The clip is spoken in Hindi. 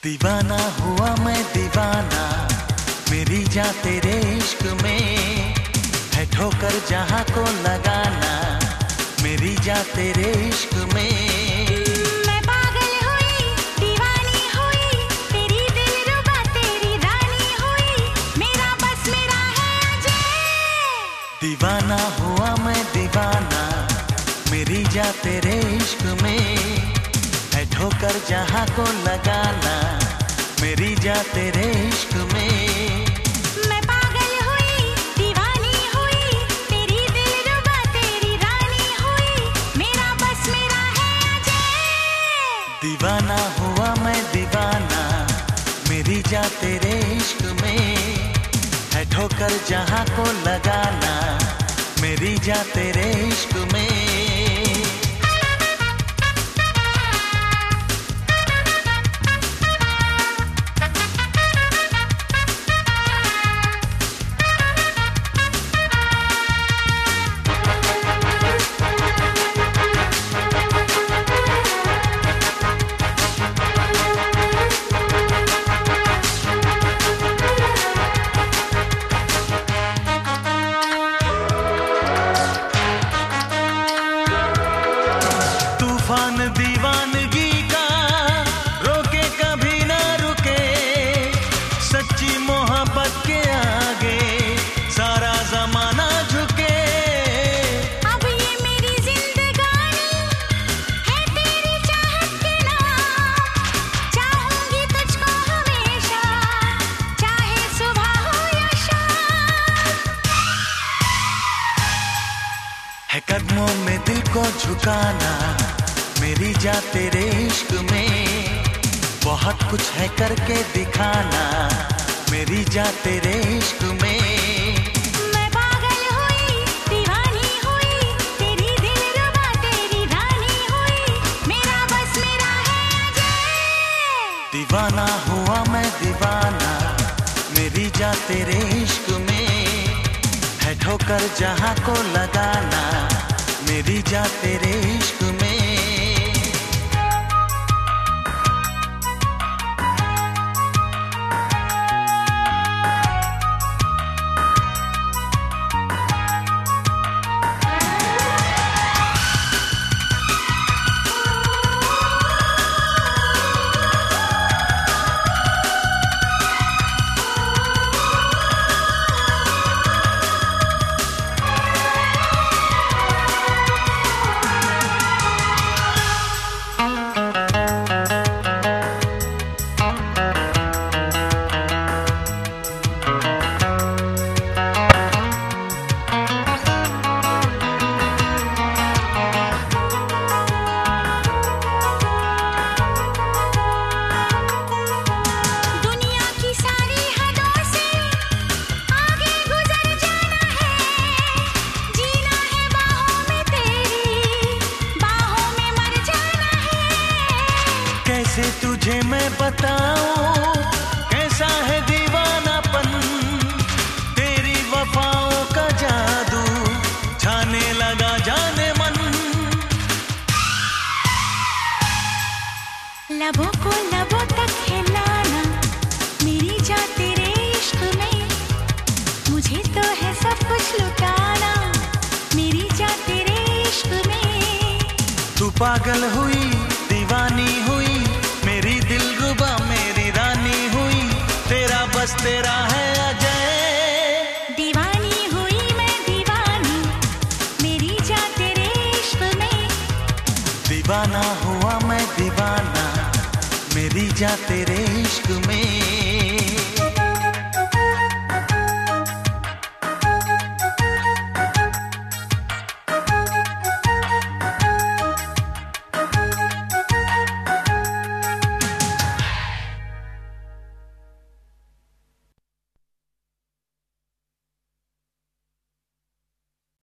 दीवाना हुआ मैं दीवाना, मेरी जान तेरे इश्क में है, ठोकर जहां को लगाना, मेरी जान तेरे इश्क में। मैं पागल हुई, दीवानी हुई, तेरी दिलरुबा तेरी रानी हुई, मेरा बस मेरा है अजय। दीवाना हुआ मैं दीवाना, मेरी जान तेरे इश्क में है, ठोकर जहां को लगाना, मेरी जान तेरे इश्क में। मैं पागल हुई, दीवानी हुई, तेरी दिलरुबा तेरी रानी हुई, मेरा बस मेरा है अजय। दीवाना हुआ मैं दीवाना, मेरी जान तेरे इश्क में है, ठोकर जहां को लगाना, मेरी जान तेरे इश्क में। तूफान दीवानगी का रोके कभी ना रुके, सच्ची मोहब्बत के आगे सारा जमाना झुके। अब ये मेरी जिंदगानी है तेरी चाहत के नाम, चाहूंगी तुझको हमेशा, चाहे सुबह हो या शाम। है कदमों में दिल को झुकाना, मेरी जान तेरे इश्क में बहुत कुछ है करके दिखाना, मेरी जान तेरे इश्क में। मैं पागल हुई, दीवानी हुई, तेरी दिलरुबा तेरी रानी हुई, मेरा बस मेरा है अजय। दीवाना हुआ मैं दीवाना, मेरी जान तेरे इश्क में है, ठोकर जहां को लगाना, मेरी जान तेरे इश्क में। कैसे तुझे मैं बताऊं कैसा है दीवानापन, तेरी वफाओं का जादू छाने लगा जाने मन। लबों को लबों तक हिलाना, मेरी जान तेरे इश्क में, मुझे तो है सब कुछ लुटाना, मेरी जान तेरे इश्क में। तू पागल हुई, दीवानी हुई, मेरी दिलरुबा मेरी रानी हुई, तेरा बस तेरा है अजय। दीवानी हुई मैं दीवानी, मेरी जान तेरे इश्क में। दीवाना हुआ मैं दीवाना, मेरी जान तेरे इश्क में।